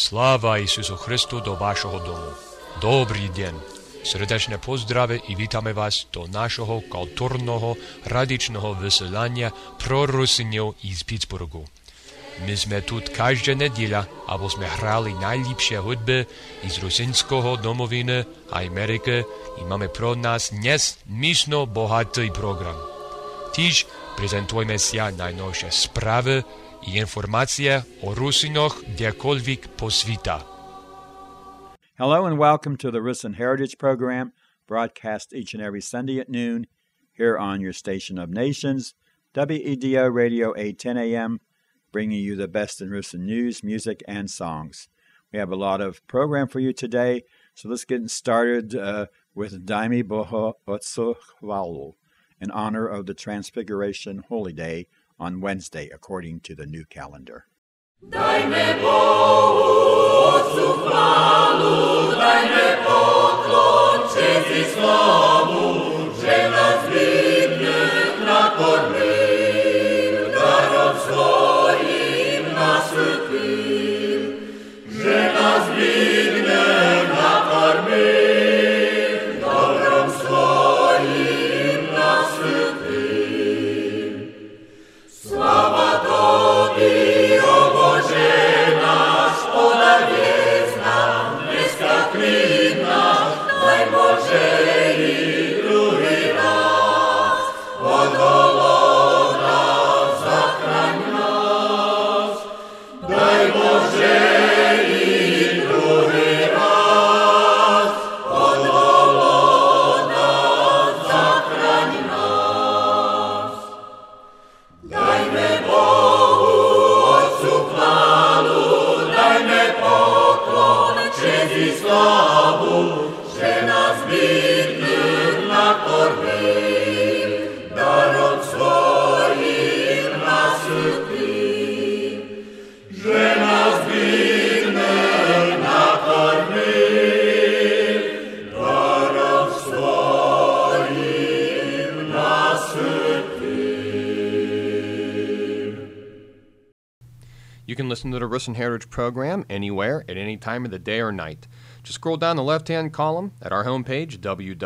Slava Isusu Hristu do vašeho domu. Dobrý deň. Srdečne pozdrave i vítame vás do našeho kultúrneho radičného vysielania pro Rusinov iz Pittsburghu. My sme tu každá nedeľa, aby sme hrali najlepšie hudby iz rusinského domoviny a Ameriky i máme pro nás dnes myšno bohatý program. Tiež prezentujeme si najnovšie správy i informácie o Rusinoch kdekoľvek po sveta. Hello and welcome to the Rusin Heritage Program, broadcast each and every Sunday at noon here on your Station of Nations, WEDO Radio 810 AM, bringing you the best in Rusin news, music, and songs. We have a lot of program for you today, so let's get started with Daimi Boho Otsuhvalu in honor of the Transfiguration Holy Day on Wednesday, according to the new calendar. Dajme Bohu Otcu chválu, dajme poklon, čest i slavu, že nás vidných nakormil, darom svojim nasytil, že nás vidných nakormil, darom svojim nasytil. Slava Tobie, o Bože náš, podaviec nám dneska klid náš, daj Bože i druhý raz, od holodna zachraň nás. Daj Bože i druhý raz, od holodna zachraň nás. Dajme Bohu Otcu chválu, dajme poklon, čest i slavu, že nás bidných nakormil, darom svojim nasytil, že nás bidných nakormil, darom svojim nasytil. You can listen to the Rusin Heritage program anywhere, at any time of the day or night. Just scroll down the left-hand column at our homepage,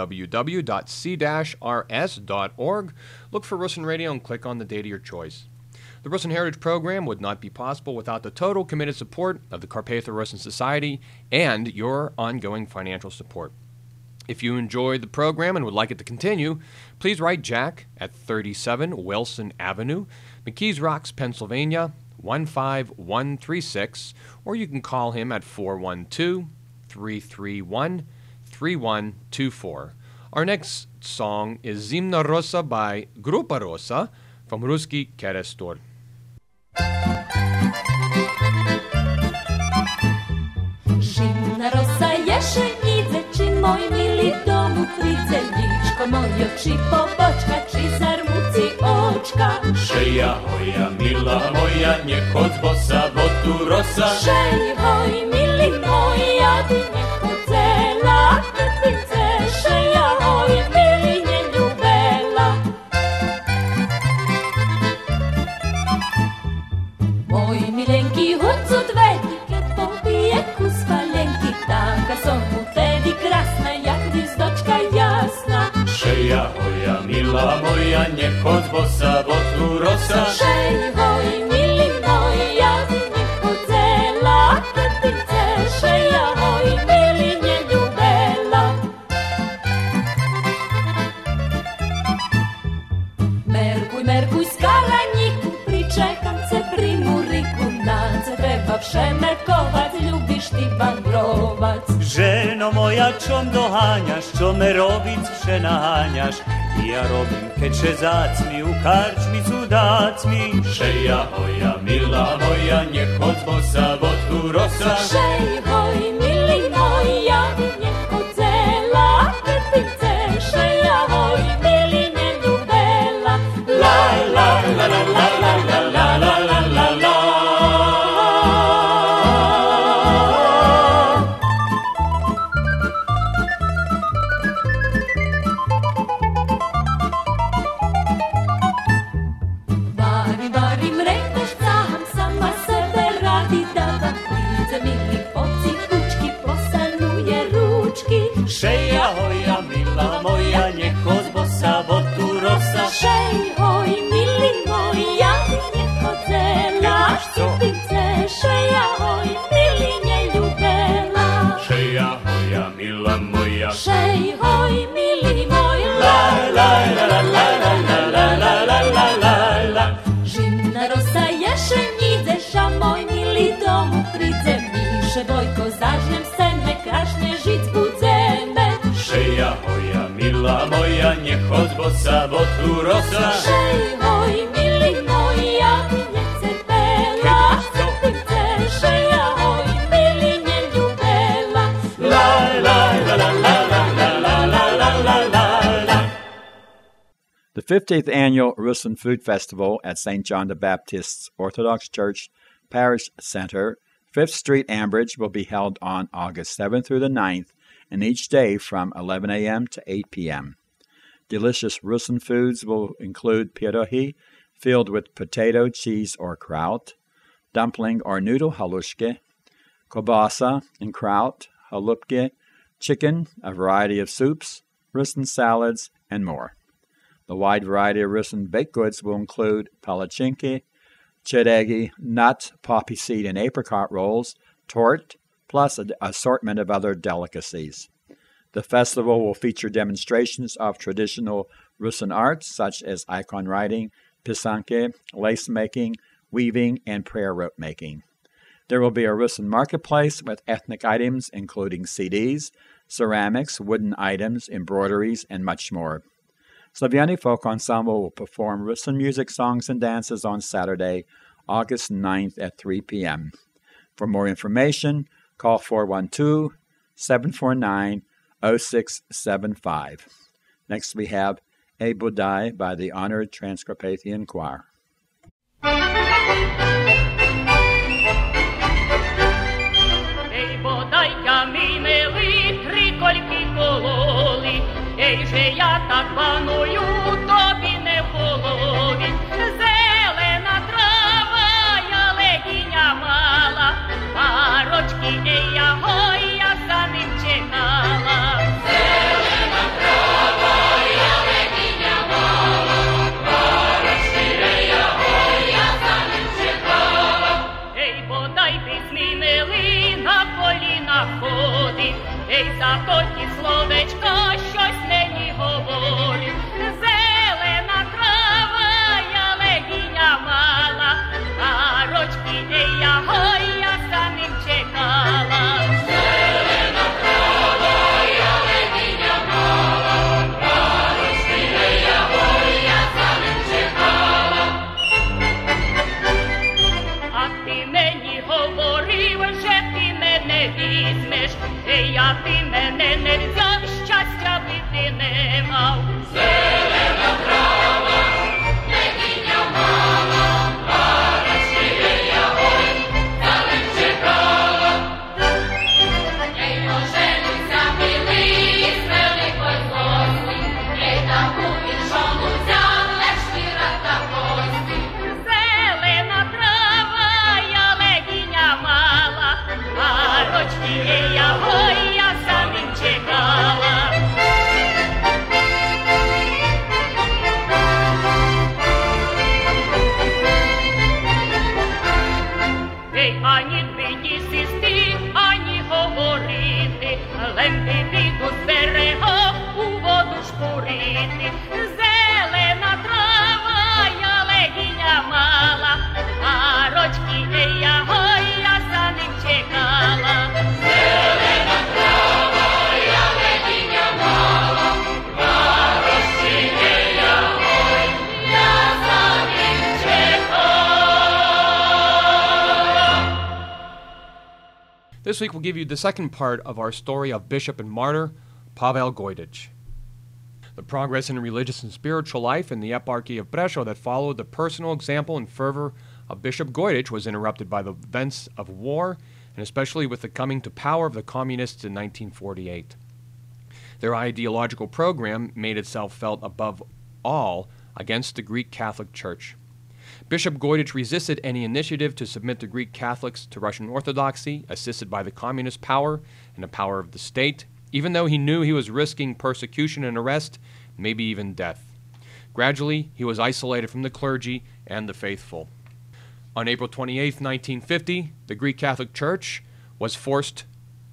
www.c-rs.org. Look for Rusin Radio and click on the date of your choice. The Rusin Heritage program would not be possible without the total committed support of the Carpatho Rusin Society and your ongoing financial support. If you enjoyed the program and would like it to continue, please write Jack at 37 Wilson Avenue, McKees Rocks, Pennsylvania, 15136, or you can call him at 412-331-3124. Our next song is Zimna Rosa by Grupa Rosa from Ruski Kerestor. Zimna rosa ješenice, či moj mili domuk vice, ličko mojo, či pobočka, či zarmuci očka. Šeja hoja, mila moja, njehod bosa, votu rosa. Šej hoj, mili moja, ti neko cela, petince, šeja hoj, mili nje ljubela. Moj milenki huncu dveti, kad popije kus palenki, taka som mu tebi krasna, jak gvizdočka jasna. Šeja hoja, mila moja, njehod bosa, votu rosa. Šej hoj, mili moja, ti neko cela, petince, šeja hoj, mili nje ljubela. Merkuj, merkuj, skaraniku, pričekam se pri muriku, nance treba všemerkovac, ljubiš ti bandrovac. Ženo moja, čom dohanjaš, čo me robic vše nahanjaš, ja robim keče zacmi, u karčmicu dacmi. Šeja hoja, mila moja, njehod bosa, votu rosa. Šej hoj, mili moja, ti neko cela, petince, šeja hoj, mili nje ljubela. La, la, la, la, la, la, la, la, la, la, la, la. Varim, varim, rekneš sam, sama sebe radi, da vam priđe mili moja, mila moja. Szej, hoj, mili moj, La la la la la la la la la la la la. Zimna rosa ješenideša, moj mili domu pridze. Miše Vojko, zažnem se, me krašne žic budzeme. Šeja hoja, mila moja, niech od sobotu rosa. Szej, hoj, mili moja, nie chcę bela. Pryce, szeja, hoj, mili nie ljubela. La la la la la la la la la la la la. The 50th Annual Rusin Food Festival at St. John the Baptist's Orthodox Church Parish Center, 5th Street, Ambridge, will be held on August 7th through the 9th, and each day from 11 a.m. to 8 p.m. Delicious Rusin foods will include pierogi, filled with potato, cheese, or kraut, dumpling or noodle halushke, kobasa and kraut, halupke, chicken, a variety of soups, Rusin salads, and more. The wide variety of Rusin baked goods will include palachinki, chedegi, nut, poppy seed, and apricot rolls, tort, plus an assortment of other delicacies. The festival will feature demonstrations of traditional Rusin arts such as icon writing, pisanke, lace making, weaving, and prayer rope making. There will be a Rusin marketplace with ethnic items including CDs, ceramics, wooden items, embroideries, and much more. Slaviani Folk Ensemble will perform Rusin music, songs, and dances on Saturday, August 9th at 3 p.m. For more information, call 412-749-0675. Next we have A Budai by the Honored Transcarpathian Choir. Ей, бодайка, мій милий, трикольки кололи, ей же я так паную, тобі не в голові. Зелена трава, я легіня мала, парочки, ей, я гой, я за ним чекала. Зелена трава, я легіня мала, парочки, ей, я гой, я за ним чекала. Ей, бодай ти змінили, на коліна ходить, ей, за тоді словечко, щось мені говорить. Зелена трава, я легіня мала, парочки, ей, я гой, я за ним чекала. Зелена трава, я легіня мала, парочки, ей, я гой, я за ним чекала. А ти мені говорив, що ти мене візьмеш, я ти мене не взяв, щастя бити не мав. Зелена трава, легіня мала, парочки, ей, я гой, за ним чекала. Ей, поженуся, милий, з великої злості, ей, таку віршону взяв, лиш віра та кості. Зелена трава, я легіня мала, парочки, ей, я гой, я за ним чекала. Ей, ані нині сісти, ані говорити, лемпи піду з берега, у воду шпурити. Зелена трава, я легіня мала, парочки, ей, я гой, я за ним чекала. Зелена трава, я легіня мала, парочки, ей, я гой, я за ним чекала. This week we'll give you the second part of our story of Bishop and Martyr Pavel Gojdich. The progress in religious and spiritual life in the eparchy of Prešov that followed the personal example and fervor of Bishop Gojdich was interrupted by the events of war, and especially with the coming to power of the communists in 1948. Their ideological program made itself felt above all against the Greek Catholic Church. Bishop Gojdich resisted any initiative to submit the Greek Catholics to Russian Orthodoxy, assisted by the communist power and the power of the state, even though he knew he was risking persecution and arrest, maybe even death. Gradually, he was isolated from the clergy and the faithful. On April 28, 1950, the Greek Catholic Church was forced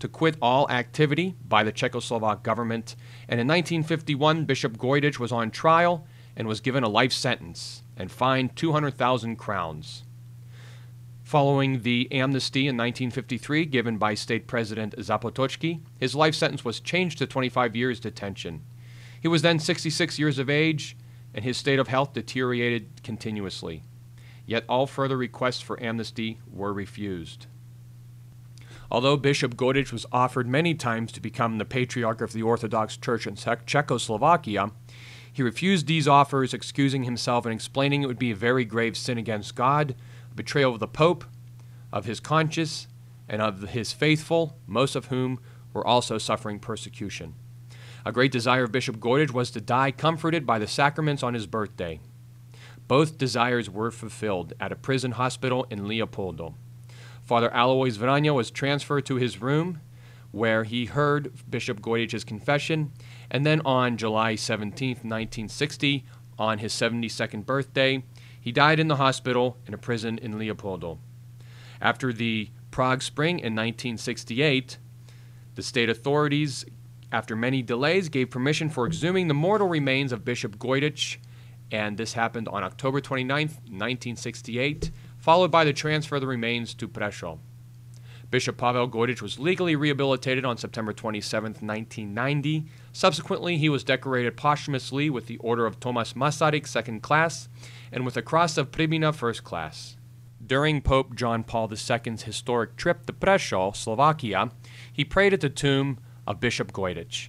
to quit all activity by the Czechoslovak government, and in 1951 Bishop Gojdich was on trial and was given a life sentence and fined 200,000 crowns. Following the amnesty in 1953 given by State President Zapotoczky, his life sentence was changed to 25 years detention. He was then 66 years of age, and his state of health deteriorated continuously. Yet all further requests for amnesty were refused. Although Bishop Gojdich was offered many times to become the Patriarch of the Orthodox Church in Czechoslovakia, he refused these offers, excusing himself and explaining it would be a very grave sin against God, a betrayal of the Pope, of his conscience, and of his faithful, most of whom were also suffering persecution. A great desire of Bishop Gojdich was to die comforted by the sacraments on his birthday. Both desires were fulfilled at a prison hospital in Leopoldo. Father Alois Vrania was transferred to his room, where he heard Bishop Gojdich's confession, and then on July 17, 1960, on his 72nd birthday, he died in the hospital in a prison in Leopoldo. After the Prague Spring in 1968, the state authorities, after many delays, gave permission for exhuming the mortal remains of Bishop Gojdich, and this happened on October 29, 1968, followed by the transfer of the remains to Prešov. Bishop Pavel Gojdich was legally rehabilitated on September 27, 1990. Subsequently, he was decorated posthumously with the Order of Tomas Masaryk, 2nd class, and with the Cross of Pribina, 1st class. During Pope John Paul II's historic trip to Prešov, Slovakia, he prayed at the tomb of Bishop Gojdich.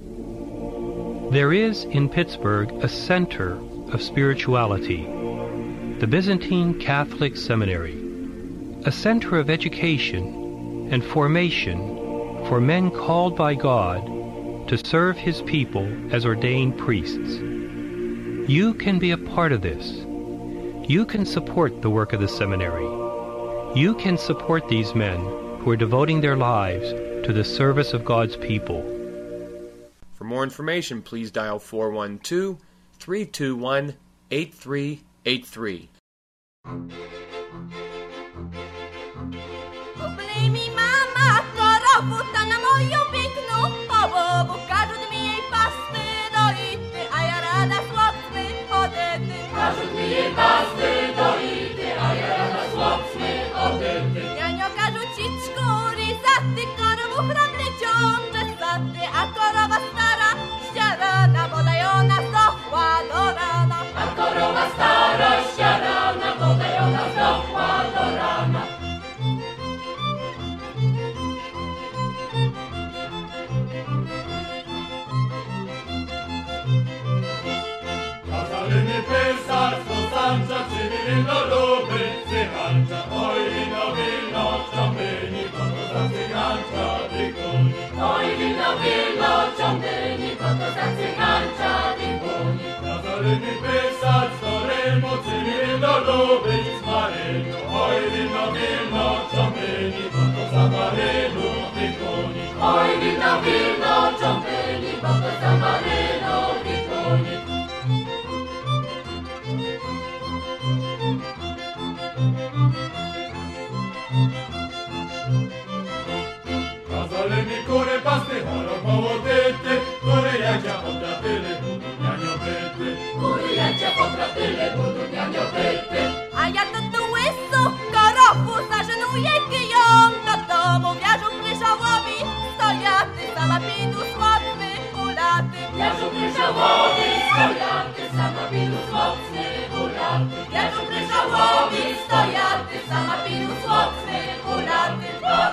There is in Pittsburgh a center of spirituality, the Byzantine Catholic Seminary, a center of education and formation for men called by God to serve His people as ordained priests. You can be a part of this. You can support the work of the seminary. You can support these men who are devoting their lives to the service of God's people. For more information, please dial 412-321-8383. Oblej mi mama, korowuta na moją piękną połowę. Każdy mi jej pasty doity, a ja rada chłopcy odety. Każdy mi jej pasty doity, a ja rada chłopcy odety. Ja nie okażu ci czkury zaty, korowu hrabry ciągle zaty, a korowa stara ściarana, bodaj ona zdохła do rana. A korowa stara ściarana, bodaj ona zdохła do rana. Pesarstwo sancza, czy wino luby, cygancza, oj wino, ciągnieni, bo to za cygancza dykuni. Oj wino, ciągnieni, bo to za cygancza dykuni. Kazali mi pesarstwo remo, czy wino luby, z marynu. Oj wino, ciągnieni, bo to za marynu dykuni. Oj wino, ciągnieni, bo to za marynu dykuni. Kazali mi kure pasty, chorobowo dyty, kure jadzia potratyle, budu nianiobyty. Kure jadzia potratyle, budu nianiobyty. A ja to tu łysu korowu zażenuję kiją do domu. Wiarzą kryżałowi stojaty, sama pidu słodny ulaty. Wiarzą kryżałowi stojaty, sama pidu słodny ulaty. Wiarzą kryżałowi stojaty, sama pidu słodny ulaty.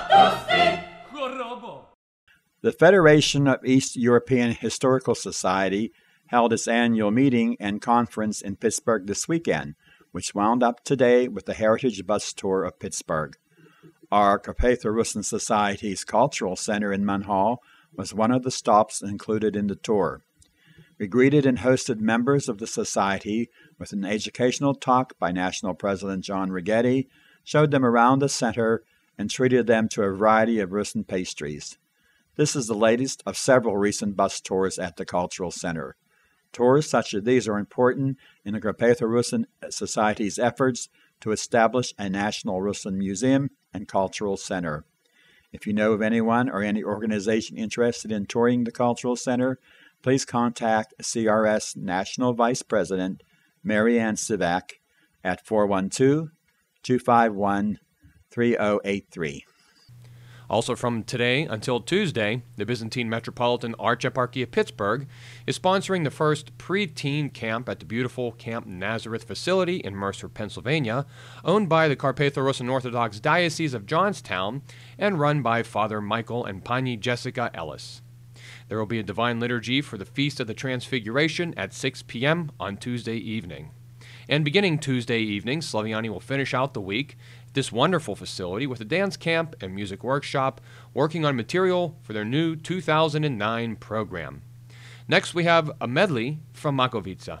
The Federation of East European Historical Society held its annual meeting and conference in Pittsburgh this weekend, which wound up today with the Heritage Bus Tour of Pittsburgh. Our Carpatho-Russin Society's Cultural Center in Munhall was one of the stops included in the tour. We greeted and hosted members of the society with an educational talk by National President John Righetti, showed them around the center, and treated them to a variety of Russin pastries. This is the latest of several recent bus tours at the Cultural Center. Tours such as these are important in the Carpatho-Russin Society's efforts to establish a National Russin Museum and Cultural Center. If you know of anyone or any organization interested in touring the Cultural Center, please contact CRS National Vice President Mary Ann Sivak at 412-251-3083. Also from today until Tuesday, the Byzantine Metropolitan Archeparchy of Pittsburgh is sponsoring the first pre-teen camp at the beautiful Camp Nazareth facility in Mercer, Pennsylvania, owned by the Carpatho-Russian Orthodox Diocese of Johnstown and run by Father Michael and Pani Jessica Ellis. There will be a divine liturgy for the Feast of the Transfiguration at 6 p.m. on Tuesday evening. And beginning Tuesday evening, Slaviani will finish out the week at this wonderful facility with a dance camp and music workshop working on material for their new 2009 program. Next, we have a medley from Makovica.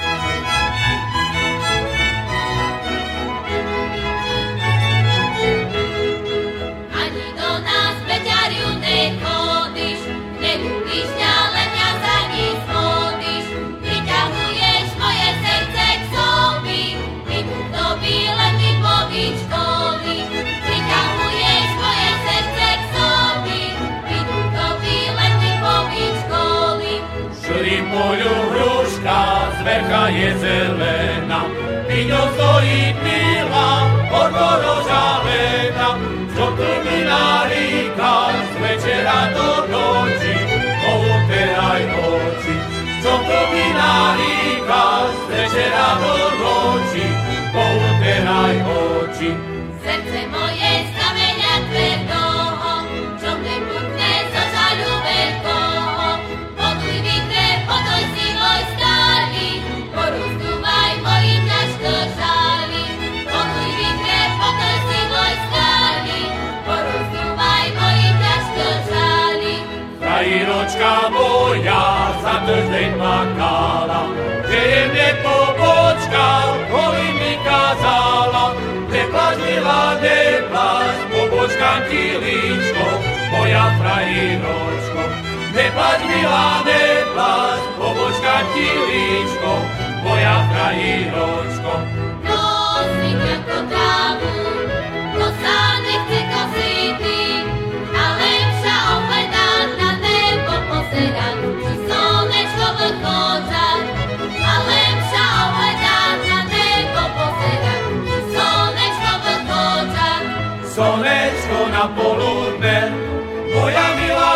Polju hruška zverka je zelena, pri ňom stojí pila odvorožavena, čo krmina rýka z večera do noči, pouteraj oči. Čo krmina rýka z večera do noči, pouteraj oči. Srdce moje znamenia tvrdoho, čo mne putne zo žaľu veľkoho, poduj vykre, podoj si môj stály, porozumaj mojim ťažko žáli. Poduj vykre, podoj si môj stály, porozumaj mojim ťažko žáli. Frajiročka moja za týždeň makala, že je mne pobočka, hovi mi kazala. Neplač, milá, neplač, pobočkám ti líčko, moja frajiročko. Neplač, milá, neplač, pobočkám ti líčko, moja frajiročko. Nosím ako trávu, to sa nechce kosity, ale vša ohľadať na nebo pozerať, či slnečko vychádza. Ale vša ohľadať na nebo pozerať, či slnečko vychádza. Slnečko na poludne, moja milá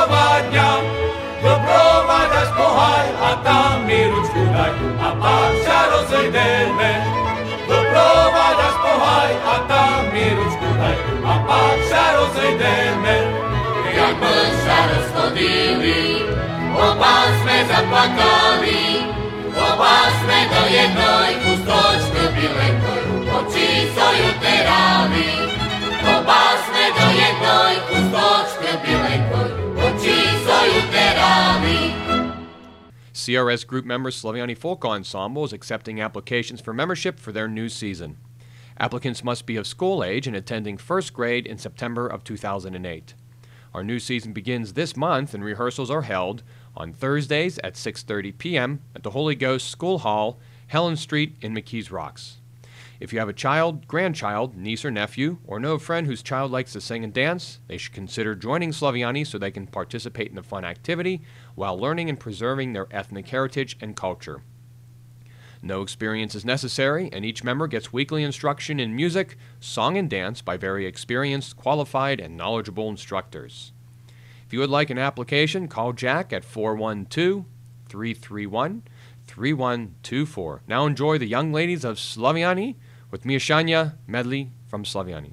vyprováďaš pohaj a tam mi ručku daj a pak sa rozejdeme. Vyprováďaš pohaj a tam mi ručku daj a pak sa rozejdeme. Jak by sa rozchodili, oba sme zaplakali, oba sme do jednej kustočky bilenkoj, oči soju terali. Oba sme do jednej kustočky bilenkoj, oči soju terali. CRS group member Slaviani Folk Ensemble is accepting applications for membership for their new season. Applicants must be of school age and attending first grade in September of 2008. Our new season begins this month and rehearsals are held on Thursdays at 6:30 p.m. at the Holy Ghost School Hall, Helen Street in McKees Rocks. If you have a child, grandchild, niece or nephew, or know a friend whose child likes to sing and dance, they should consider joining Slaviani so they can participate in the fun activity while learning and preserving their ethnic heritage and culture. No experience is necessary, and each member gets weekly instruction in music, song, and dance by very experienced, qualified, and knowledgeable instructors. If you would like an application, call Jack at 412-331-3124. Now enjoy the young ladies of Slaviani with Mieszania medley from Slaviani.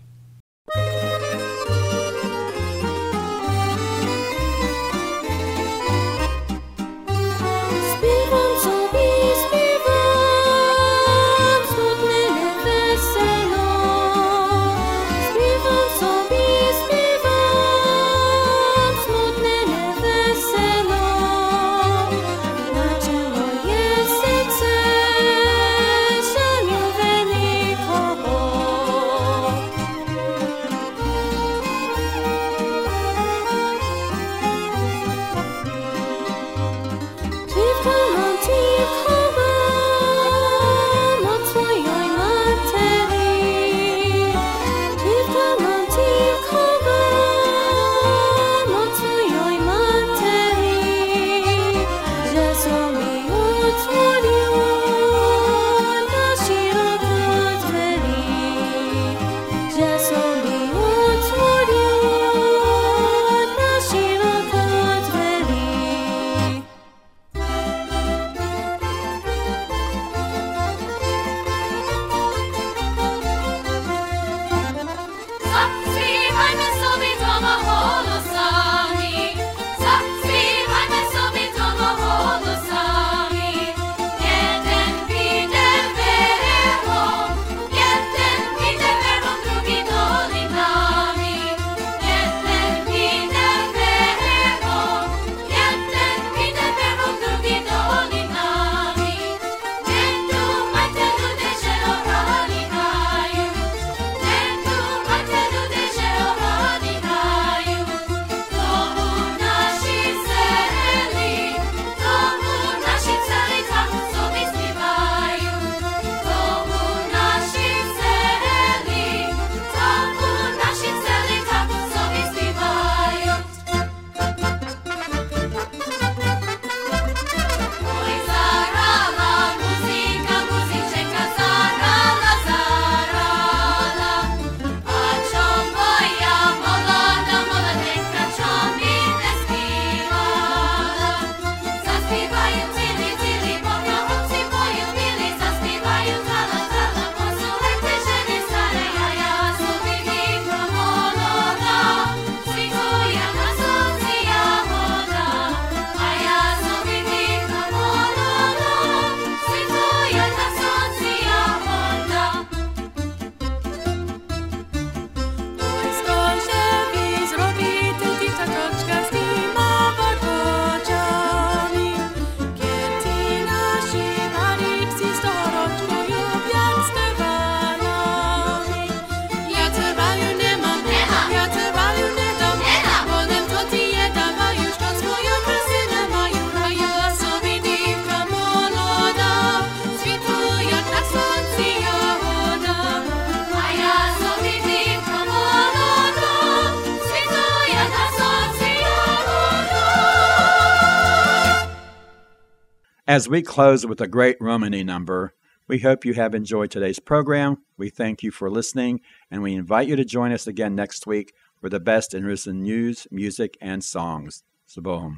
As we close with a great Romany number, we hope you have enjoyed today's program. We thank you for listening, and we invite you to join us again next week for the best in Russian news, music, and songs. Sabohum.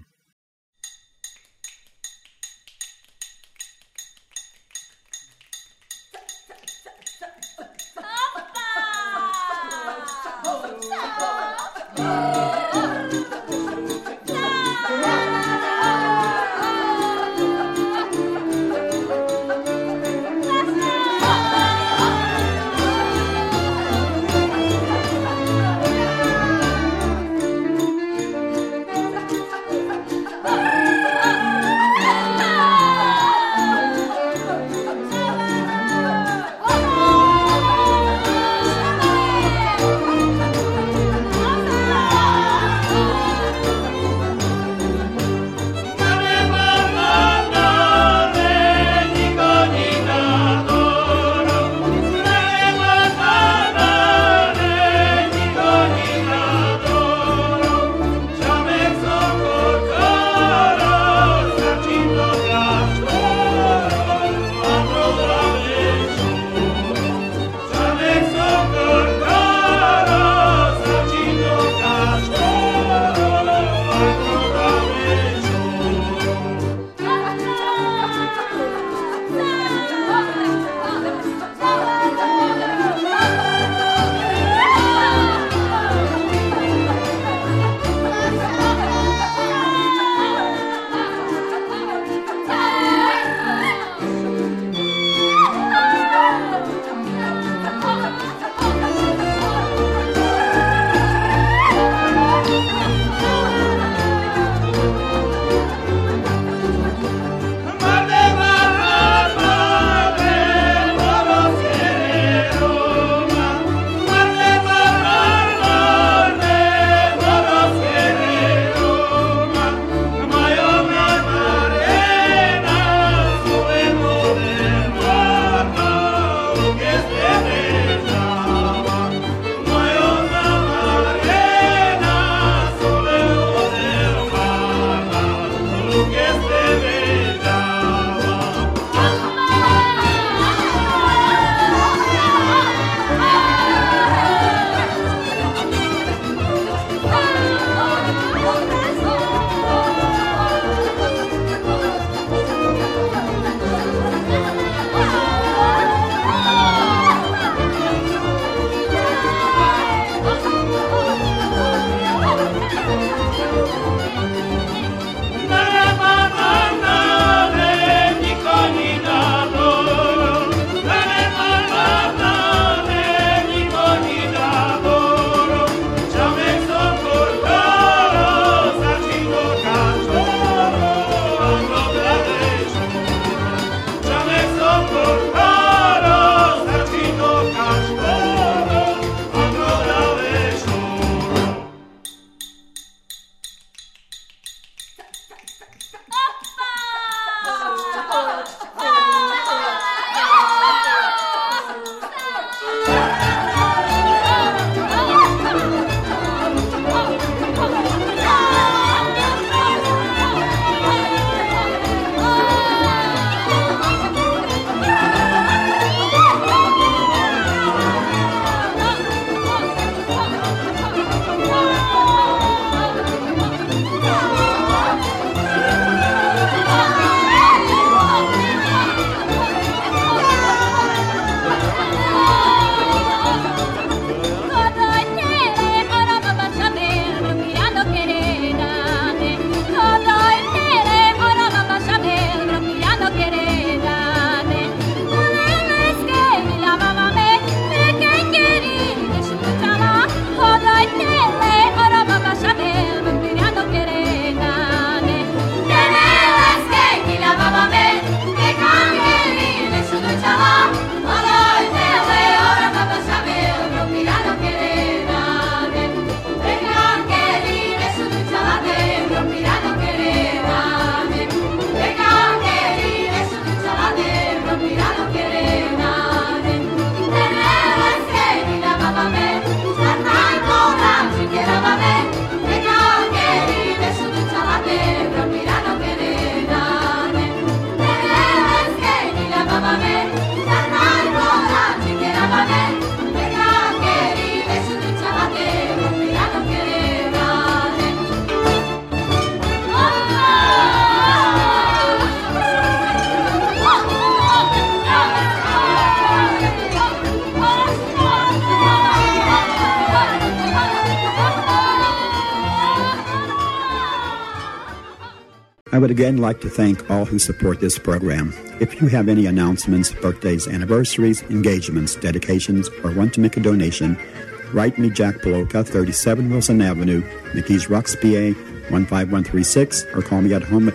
I would again like to thank all who support this program. If you have any announcements, birthdays, anniversaries, engagements, dedications, or want to make a donation, write me Jack Poloka, 37 Wilson Avenue, McKees Rocks, PA, 15136, or call me at home at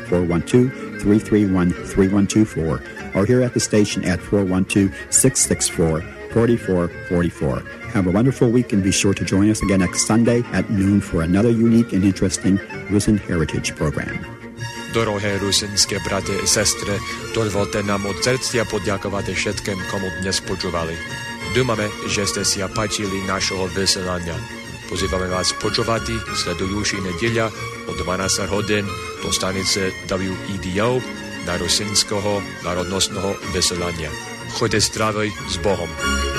412-331-3124, or here at the station at 412-664-4444. Have a wonderful week and be sure to join us again next Sunday at noon for another unique and interesting Rusin Heritage program. Дороге русинське брати і сестри, дозвольте нам od серця подякувати všetkým, komu dnes počúvali. Думаме, že ste si páčili našeho vysielania. Pozývame vás počúvať sledujúci nedeľa o 12 hodín do stanice WEDO na rusinského národnostného vysielania. Choďte zdraví s Bohom.